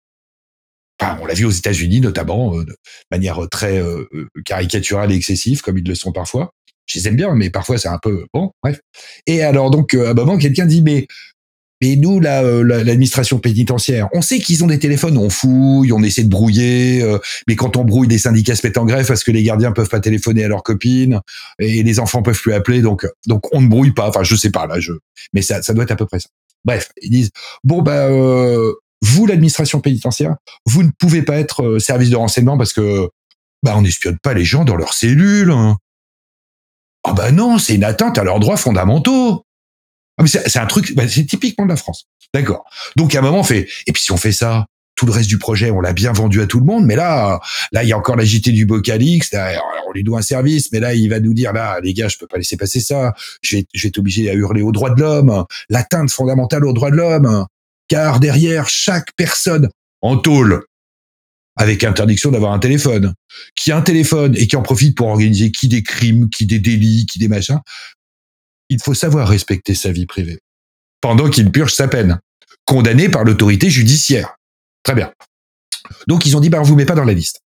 Enfin, on l'a vu aux États-Unis notamment, euh, de manière très euh, caricaturale et excessive, comme ils le sont parfois. Je les aime bien, mais parfois c'est un peu bon. Bref. Et alors donc, à un moment, quelqu'un dit mais mais nous, là, euh, l'administration pénitentiaire, on sait qu'ils ont des téléphones, on fouille, on essaie de brouiller, euh, mais quand on brouille, les syndicats se mettent en grève parce que les gardiens peuvent pas téléphoner à leurs copines et les enfants peuvent plus appeler, donc donc on ne brouille pas. Enfin, je sais pas là, je, mais ça ça doit être à peu près ça. Bref, ils disent bon bah euh, vous l'administration pénitentiaire, vous ne pouvez pas être euh, service de renseignement parce que bah on n'espionne pas les gens dans leurs cellules. Hein. Ah bah non, c'est une atteinte à leurs droits fondamentaux. Ah mais c'est, c'est un truc, bah c'est typiquement de la France. D'accord. Donc à un moment on fait, et puis si on fait ça, tout le reste du projet, on l'a bien vendu à tout le monde, mais là, là il y a encore la J T du Bocalix, là, on lui doit un service, mais là il va nous dire, là les gars, je peux pas laisser passer ça, je vais, je vais être obligé à hurler aux droits de l'homme, l'atteinte fondamentale aux droits de l'homme, car derrière chaque personne en tôle, avec interdiction d'avoir un téléphone, qui a un téléphone et qui en profite pour organiser qui des crimes, qui des délits, qui des machins, il faut savoir respecter sa vie privée pendant qu'il purge sa peine, condamné par l'autorité judiciaire. Très bien. Donc ils ont dit bah on vous met pas dans la liste.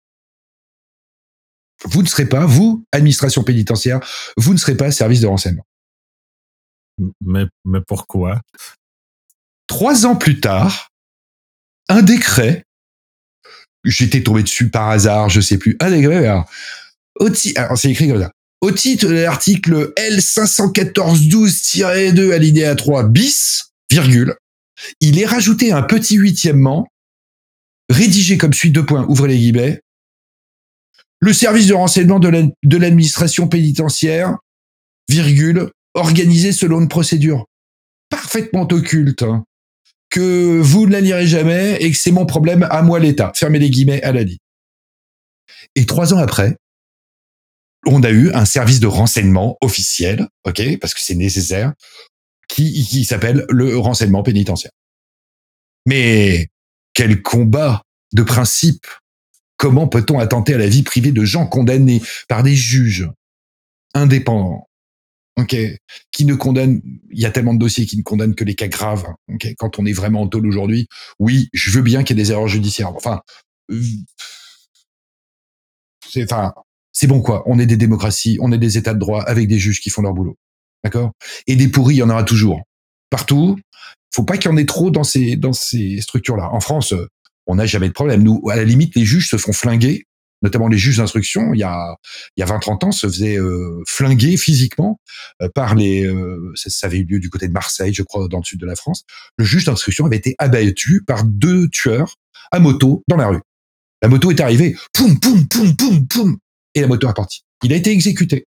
Vous ne serez pas, vous, administration pénitentiaire, vous ne serez pas service de renseignement. Mais, mais pourquoi? Trois ans plus tard, un décret, j'étais tombé dessus par hasard, je sais plus, un décret, alors, au ti- alors c'est écrit comme ça. Au titre de l'article L cinq cent quatorze douze tiret deux alinéa trois bis, virgule, il est rajouté un petit huitièmement, rédigé comme suit deux points, ouvrez les guillemets, le service de renseignement de, la, de l'administration pénitentiaire, virgule, organisé selon une procédure parfaitement occulte, hein, que vous ne la lirez jamais et que c'est mon problème à moi l'État. Fermez les guillemets à la dit. Et trois ans après, on a eu un service de renseignement officiel, ok, parce que c'est nécessaire, qui, qui s'appelle le renseignement pénitentiaire. Mais quel combat de principe! Comment peut-on attenter à la vie privée de gens condamnés par des juges indépendants, ok, qui ne condamnent, il y a tellement de dossiers qui ne condamnent que les cas graves, ok, quand on est vraiment en tôle aujourd'hui, oui, je veux bien qu'il y ait des erreurs judiciaires. Enfin, c'est, enfin, C'est bon quoi. On est des démocraties, on est des États de droit avec des juges qui font leur boulot. D'accord? Et des pourris, il y en aura toujours. Partout. Faut pas qu'il y en ait trop dans ces, dans ces structures-là. En France, on n'a jamais de problème. Nous, à la limite, les juges se font flinguer, notamment les juges d'instruction. Il y a, il y a vingt trente ans, se faisaient euh, flinguer physiquement euh, par les, euh, ça, ça avait eu lieu du côté de Marseille, je crois, dans le sud de la France. Le juge d'instruction avait été abattu par deux tueurs à moto dans la rue. La moto est arrivée, poum, poum, poum, poum, poum, et la moto est partie. Il a été exécuté.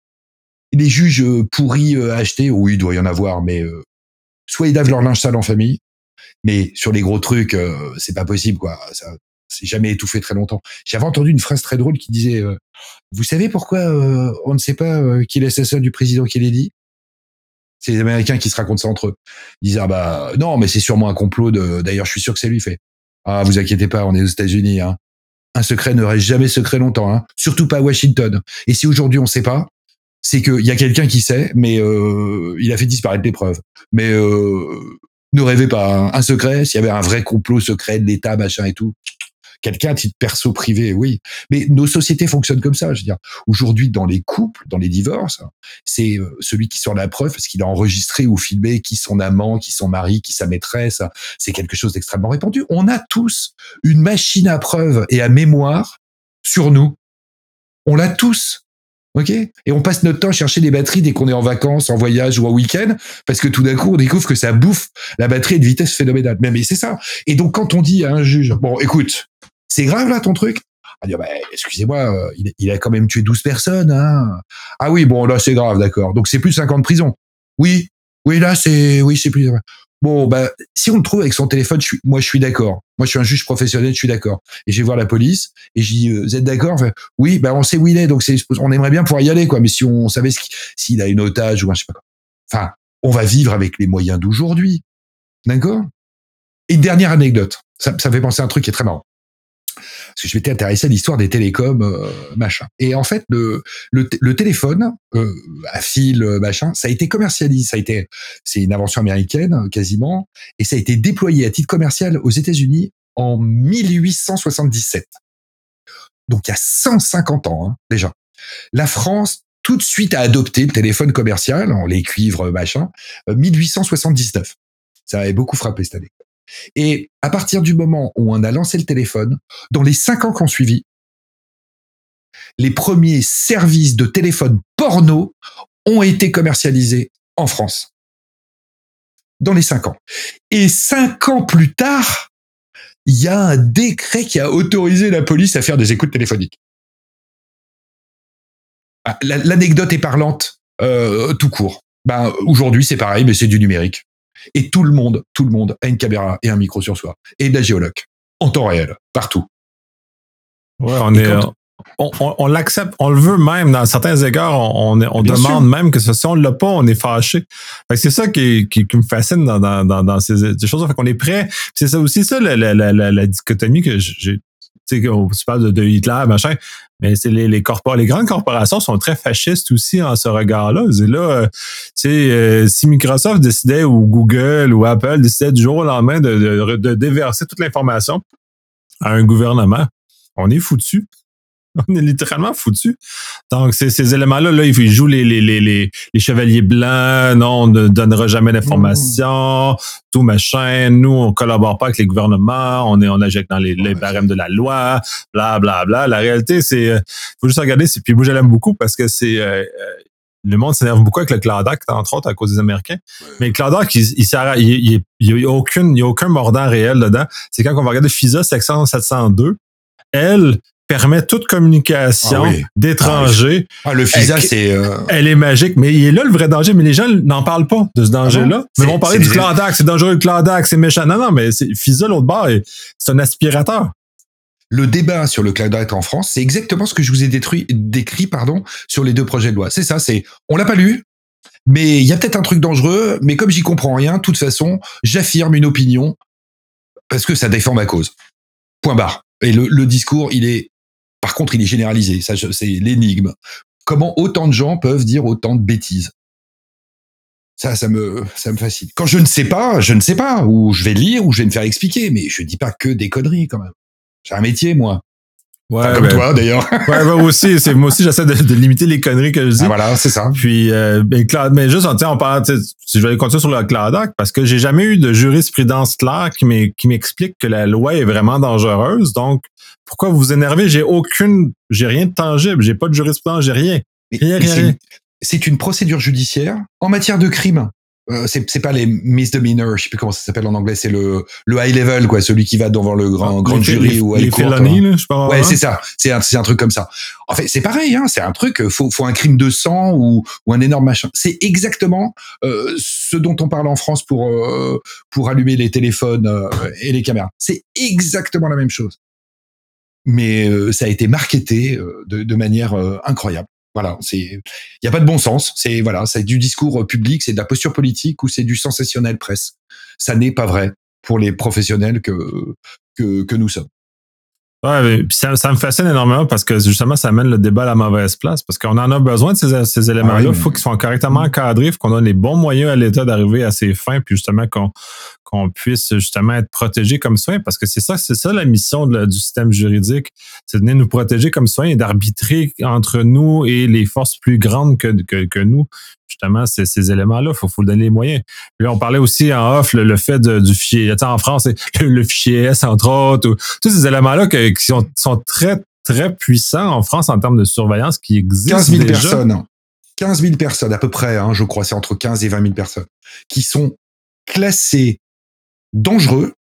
Les juges pourris à acheter, oui, il doit y en avoir, mais euh, soit ils lavent leur linge sale en famille, mais sur les gros trucs, euh, c'est pas possible, quoi. Ça, c'est jamais étouffé très longtemps. J'avais entendu une phrase très drôle qui disait euh, vous savez pourquoi euh, on ne sait pas euh, qui est l'assassin du président Kennedy? C'est les Américains qui se racontent ça entre eux. Ils disent ah bah non, mais c'est sûrement un complot de. D'ailleurs, je suis sûr que c'est lui fait. Ah, vous inquiétez pas, on est aux États-Unis. Hein. Un secret ne reste jamais secret longtemps, hein. Surtout pas à Washington. Et si aujourd'hui on sait pas, c'est qu'il y a quelqu'un qui sait, mais euh, il a fait disparaître les preuves. Mais euh, ne rêvez pas, hein. Un secret, s'il y avait un vrai complot secret de l'État, machin et tout, quelqu'un à titre perso privé, oui. Mais nos sociétés fonctionnent comme ça, je veux dire. Aujourd'hui, dans les couples, dans les divorces, c'est celui qui sort la preuve parce qu'il a enregistré ou filmé qui son amant, qui son mari, qui sa maîtresse. C'est quelque chose d'extrêmement répandu. On a tous une machine à preuve et à mémoire sur nous. On l'a tous. Ok? Et on passe notre temps à chercher des batteries dès qu'on est en vacances, en voyage ou en week-end, parce que tout d'un coup, on découvre que ça bouffe la batterie à une vitesse phénoménale. Mais, mais c'est ça. Et donc, quand on dit à un juge, bon, écoute, c'est grave là ton truc? On dit, bah, excusez-moi, il, il a quand même tué douze personnes, hein. Ah oui, bon, là, c'est grave, d'accord. Donc, c'est plus de cinq ans de prison. Oui, oui, là, c'est, oui, c'est plus. Bon, bah, si on le trouve avec son téléphone, je suis, moi, je suis d'accord. Moi, je suis un juge professionnel, je suis d'accord. Et je vais voir la police, et je dis, euh, vous êtes d'accord? Enfin, oui, bah, on sait où il est, donc c'est, on aimerait bien pouvoir y aller, quoi. Mais si on savait ce s'il a une otage ou un, je sais pas quoi. Enfin, on va vivre avec les moyens d'aujourd'hui. D'accord? Et une dernière anecdote. Ça, ça me fait penser à un truc qui est très marrant. Parce que je m'étais intéressé à l'histoire des télécoms, euh, machin. Et en fait, le, le, le téléphone euh, à fil, machin, ça a été commercialisé. Ça a été, c'est une invention américaine quasiment, et ça a été déployé à titre commercial aux États-Unis en mille huit cent soixante-dix-sept. Donc il y a cent cinquante ans hein, déjà. La France tout de suite a adopté le téléphone commercial, les cuivres, machin, euh, mille huit cent soixante-dix-neuf. Ça avait beaucoup frappé cette année. Et à partir du moment où on a lancé le téléphone, dans les cinq ans qui ont suivi, les premiers services de téléphone porno ont été commercialisés en France. Dans les cinq ans. Et cinq ans plus tard, il y a un décret qui a autorisé la police à faire des écoutes téléphoniques. L'anecdote est parlante, euh, tout court. Ben, aujourd'hui, c'est pareil, mais c'est du numérique. Et tout le monde, tout le monde a une caméra et un micro sur soi. Et de la géoloc. En temps réel. Partout. Ouais, on et est, quand... on, on, on l'accepte, on le veut même. Dans certains égards, on, on, on demande sûr. même que si on ne l'a pas, on est fâché. Fait que c'est ça qui, qui, qui me fascine dans, dans, dans, dans ces, ces choses. Fait qu'on est prêt. C'est ça aussi, ça, la, la, la, la, la dichotomie que j'ai. Tu sais, on parle de, de Hitler, machin, mais c'est les, les, corpor- les grandes corporations sont très fascistes aussi en ce regard-là. Et là, euh, tu sais, euh, si Microsoft décidait ou Google ou Apple décidait du jour au lendemain de, de, de déverser toute l'information à un gouvernement, on est foutu. On est littéralement foutu. Donc, ces, ces éléments-là, là, ils jouent les, les, les, les, les chevaliers blancs. Non, on ne donnera jamais d'informations. Mmh. Tout machin. Nous, on collabore pas avec les gouvernements. On est, on agit dans les, les barèmes de la loi. Bla, bla, bla. La réalité, c'est, euh, faut juste regarder. C'est, puis moi, je l'aime beaucoup parce que c'est, euh, le monde s'énerve beaucoup avec le Cloud Act, entre autres, à cause des Américains. Mais le Cloud Act, il, il, il, il, il y a aucune, il y a aucun mordant réel dedans. C'est quand on va regarder FISA section sept cent deux. Elle, permet toute communication ah oui. d'étrangers. Ah, le FISA, elle, c'est... Euh... Elle est magique, mais il est là le vrai danger, mais les gens n'en parlent pas de ce danger-là. Ah mais ils vont parler du des... Cloud Act, c'est dangereux le Cloud Act, c'est méchant. Non, non, mais c'est, FISA, l'autre bord, c'est un aspirateur. Le débat sur le Cloud Act en France, c'est exactement ce que je vous ai détruit, décrit pardon, sur les deux projets de loi. C'est ça, c'est... On l'a pas lu, mais il y a peut-être un truc dangereux, mais comme j'y comprends rien, de toute façon, j'affirme une opinion parce que ça défend ma cause. Point barre. Et le, le discours, il est... Par contre, il est généralisé. Ça, c'est l'énigme. Comment autant de gens peuvent dire autant de bêtises? Ça, ça me, ça me fascine. Quand je ne sais pas, je ne sais pas. Ou je vais lire, ou je vais me faire expliquer. Mais je dis pas que des conneries, quand même. J'ai un métier, moi. Ouais, enfin, comme ben, toi d'ailleurs. Ouais, moi aussi, c'est, moi aussi, j'essaie de, de limiter les conneries que je dis. Ah, voilà, c'est ça. Puis, euh, ben, Cloud, mais juste, on parle, si je vais continuer sur le Cloud Act, parce que j'ai jamais eu de jurisprudence claire qui, m'est, qui m'explique que la loi est vraiment dangereuse. Donc, pourquoi vous vous énervez? J'ai aucune, j'ai rien de tangible, j'ai pas de jurisprudence, j'ai rien. Rien, mais rien, c'est, rien. c'est une procédure judiciaire en matière de crime. Euh, c'est, c'est pas les misdemeanors, je sais plus comment ça s'appelle en anglais, c'est le, le high level, quoi, celui qui va devant le grand, Ah, grand les, jury les, ou à les court. felonies, là, je sais pas. Ouais, c'est ça. C'est un, c'est un truc comme ça. En fait, c'est pareil, hein. C'est un truc, faut, faut un crime de sang ou, ou un énorme machin. C'est exactement, euh, ce dont on parle en France pour, euh, pour allumer les téléphones euh, et les caméras. C'est exactement la même chose. Mais euh, ça a été marketé euh, de, de manière euh, incroyable. Voilà, c'est, il y a pas de bon sens. C'est voilà, c'est du discours public, c'est de la posture politique ou c'est du sensationnel presse. Ça n'est pas vrai pour les professionnels que que, que nous sommes. Ouais, mais puis ça, ça me fascine énormément parce que justement, ça amène le débat à la mauvaise place parce qu'on en a besoin de ces, ces éléments-là. Il ah oui, faut mais... qu'ils soient correctement encadrés, il faut qu'on donne les bons moyens à l'État d'arriver à ses fins, puis justement qu'on, qu'on puisse justement être protégé comme citoyen, parce que c'est ça, c'est ça la mission de la, du système juridique, c'est de venir nous protéger comme citoyens et d'arbitrer entre nous et les forces plus grandes que, que, que nous. Justement, ces, ces éléments-là, il faut, faut donner les moyens. Puis là, on parlait aussi en off le, le fait de, du fichier. En France, le, le fichier S, entre autres, ou, tous ces éléments-là que, qui sont, sont très, très puissants en France en termes de surveillance qui existent. quinze mille déjà. personnes. quinze mille personnes, à peu près, hein, je crois, c'est entre quinze et vingt mille personnes, qui sont classées dangereux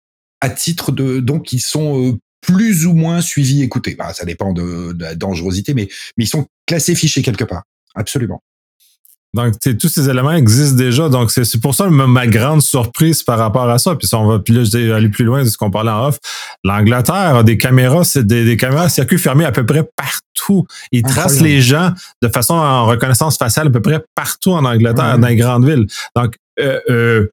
à titre de. Donc, ils sont euh, plus ou moins suivis, écoutés. Bah, ça dépend de, de la dangerosité, mais, mais ils sont classés, fichés quelque part. Absolument. Donc, tous ces éléments existent déjà. Donc, c'est, c'est pour ça ma, ma grande surprise par rapport à ça. Puis, si on va puis là, je vais aller plus loin de ce qu'on parlait en off, l'Angleterre a des caméras, c'est des, des caméras à circuit fermé à peu près partout. Ils tracent les gens de façon en reconnaissance faciale à peu près partout en Angleterre, mmh. dans les grandes villes. Donc, euh, euh...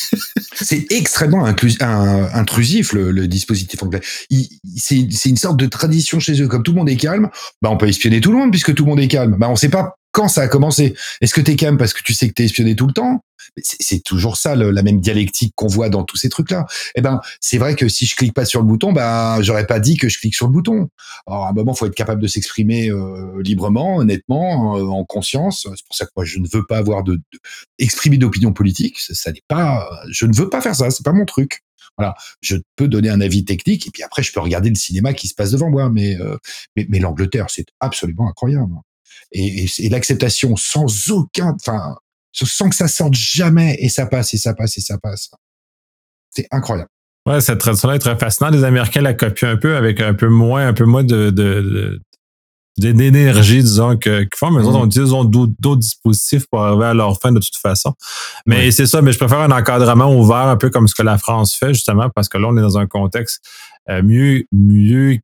c'est extrêmement inclus- un, intrusif le, le dispositif anglais. Il, c'est, c'est une sorte de tradition chez eux. Comme tout le monde est calme, bah on peut espionner tout le monde puisque tout le monde est calme. Bah on sait pas quand ça a commencé. Est-ce que t'es calme parce que tu sais que t'es espionné tout le temps? C'est, c'est toujours ça, le, la même dialectique qu'on voit dans tous ces trucs-là. Eh ben, c'est vrai que si je clique pas sur le bouton, ben, j'aurais pas dit que je clique sur le bouton. Alors, à un moment, faut être capable de s'exprimer euh, librement, honnêtement, euh, en conscience. C'est pour ça que moi, je ne veux pas avoir de, de exprimer d'opinion politique. Ça, ça n'est pas, je ne veux pas faire ça. C'est pas mon truc. Voilà, je peux donner un avis technique et puis après, je peux regarder le cinéma qui se passe devant moi. Mais, euh, mais, mais l'Angleterre, c'est absolument incroyable. Et, et, et l'acceptation sans aucun, enfin, sans que ça sorte jamais, et ça passe, et ça passe, et ça passe. C'est incroyable. Ouais, cette tradition-là est très fascinante. Les Américains la copient un peu avec un peu moins, un peu moins de, de, de d'énergie, disons, que, qu'ils font, mais mmh. autres, on utilise d'autres, d'autres dispositifs pour arriver à leur fin de toute façon. Mais ouais. c'est ça, mais je préfère un encadrement ouvert, un peu comme ce que la France fait, justement, parce que là, on est dans un contexte euh, mieux, mieux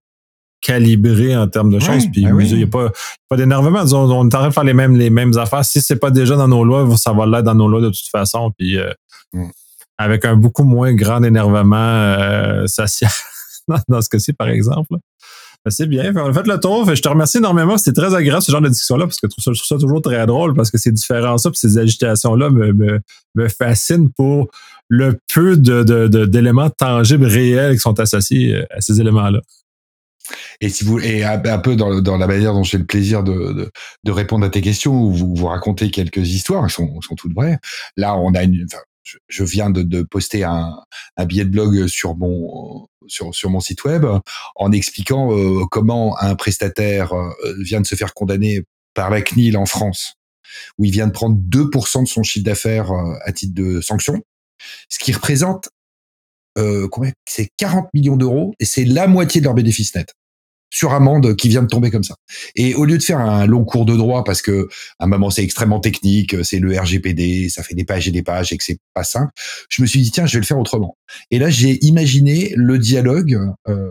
calibré en termes de choses, puis il n'y a pas, pas d'énervement. Disons, on est en train de faire les mêmes, les mêmes affaires. Si c'est pas déjà dans nos lois, ça va l'être dans nos lois de toute façon, puis euh, mm. avec un beaucoup moins grand énervement euh, social dans ce cas-ci, par exemple. C'est bien. On a fait le tour. Je te remercie énormément. C'était très agréable, ce genre de discussion-là, parce que je trouve ça, je trouve ça toujours très drôle, parce que ces différences-là et ces agitations-là me, me, me fascinent pour le peu de, de, de, d'éléments tangibles, réels qui sont associés à ces éléments-là. Et si vous et un peu dans, dans la manière dont j'ai le plaisir de, de, de répondre à tes questions, où vous, vous racontez quelques histoires, elles sont, sont toutes vraies. Là, on a une, enfin, je, je viens de, de poster un, un billet de blog sur mon sur, sur mon site web en expliquant euh, comment un prestataire euh, vient de se faire condamner par la C N I L en France, où il vient de prendre deux pour cent de son chiffre d'affaires euh, à titre de sanction, ce qui représente euh, combien c'est quarante millions d'euros, et c'est la moitié de leur bénéfice net sur amende qui vient de tomber comme ça. Et au lieu de faire un long cours de droit, parce que à un moment c'est extrêmement technique, c'est le R G P D, ça fait des pages et des pages et que c'est pas simple, je me suis dit tiens, je vais le faire autrement. Et là, j'ai imaginé le dialogue euh,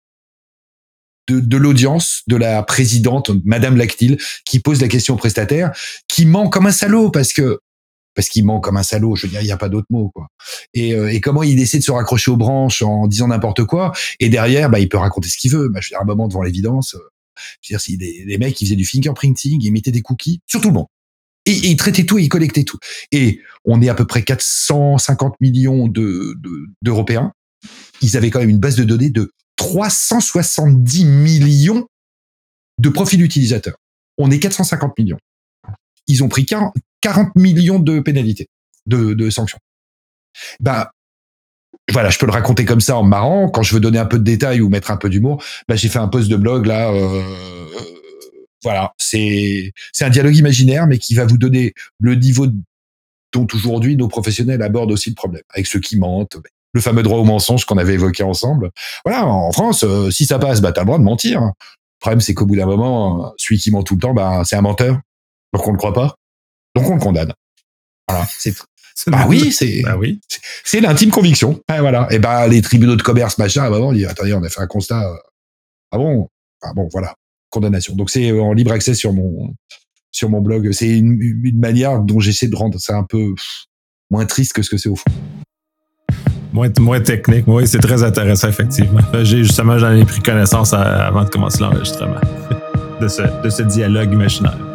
de, de l'audience de la présidente, Madame Lactil, qui pose la question au prestataire, qui ment comme un salaud parce que parce qu'il ment comme un salaud, je veux dire, il n'y a pas d'autre mot, quoi. Et, euh, et comment il essaie de se raccrocher aux branches en disant n'importe quoi, et derrière, bah, il peut raconter ce qu'il veut. Bah, je veux dire, à un moment, devant l'évidence, euh, je veux dire, si des, des mecs qui faisaient du fingerprinting, ils mettaient des cookies sur tout le monde. Et, et ils traitaient tout et ils collectaient tout. Et on est à peu près quatre cent cinquante millions de, de, d'Européens. Ils avaient quand même une base de données de trois cent soixante-dix millions de profils utilisateurs. On est quatre cent cinquante millions. Ils ont pris quarante millions de pénalités, de, de sanctions. Ben, voilà, je peux le raconter comme ça en marrant. Quand je veux donner un peu de détails ou mettre un peu d'humour, ben, j'ai fait un post de blog là. Euh, euh, voilà, c'est c'est un dialogue imaginaire, mais qui va vous donner le niveau dont aujourd'hui nos professionnels abordent aussi le problème, avec ceux qui mentent, le fameux droit au mensonge qu'on avait évoqué ensemble. Voilà, en France, euh, si ça passe, bah t'as le droit de mentir. Le problème, c'est qu'au bout d'un moment, celui qui ment tout le temps, bah c'est un menteur. Donc on le croit pas. Donc on le condamne. Voilà, c'est bah oui, c'est bah oui. c'est, c'est l'intime conviction. Ah, voilà. Et bah les tribunaux de commerce machin, à un moment, on dit attendez, on a fait un constat. Ah bon, ah bon, voilà, condamnation. Donc c'est en libre accès sur mon sur mon blog. C'est une, une manière dont j'essaie de rendre ça un peu moins triste que ce que c'est au fond. Moins, moins technique. Oui, c'est très intéressant, effectivement. J'ai justement, j'en ai pris connaissance à, avant de commencer l'enregistrement de ce, de ce dialogue imaginaire.